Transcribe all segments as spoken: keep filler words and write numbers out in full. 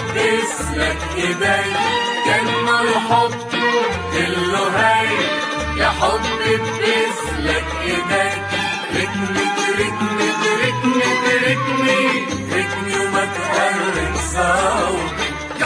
بسلك ايدي كأنه الحب كله هاي يا حبي بسلك ايدي تركني تركني تركني تركني تركني وما تقرب صوتي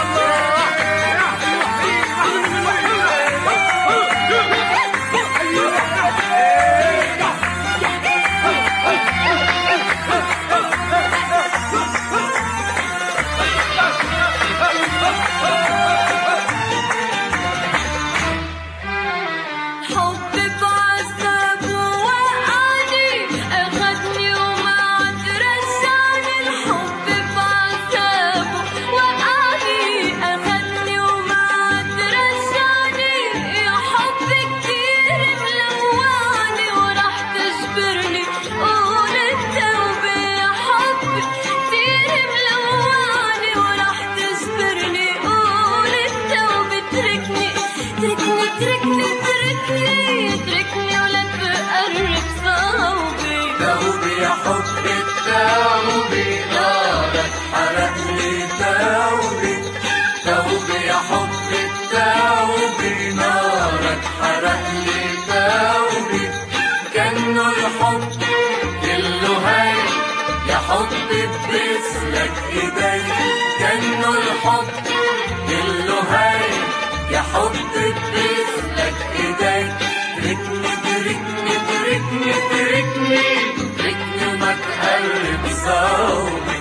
بسلك ايدي كأنه الحب كله هاي يا حبي بسلك ايدي تركني تركني تركني تركني تركني وما تقرب صوتي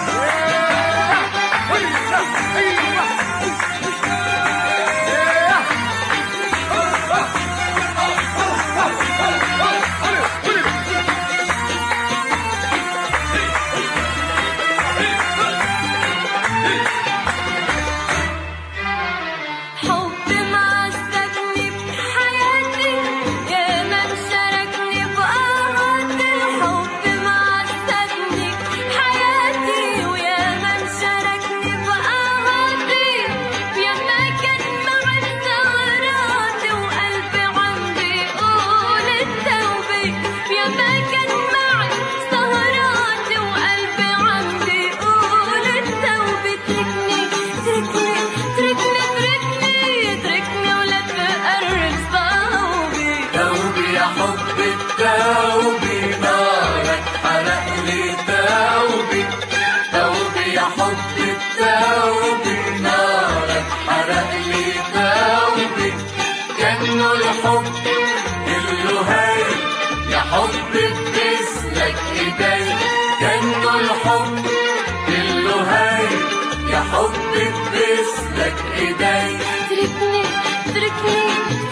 توبي نارك حرق لي توبي توبي يا حبي توبي نارك حرق لي توبي كأنه الحب كله هاي يا حبي بسلك ايدي كأنه الحب كله هاي يا حبي بسلك ايدي تركني تركني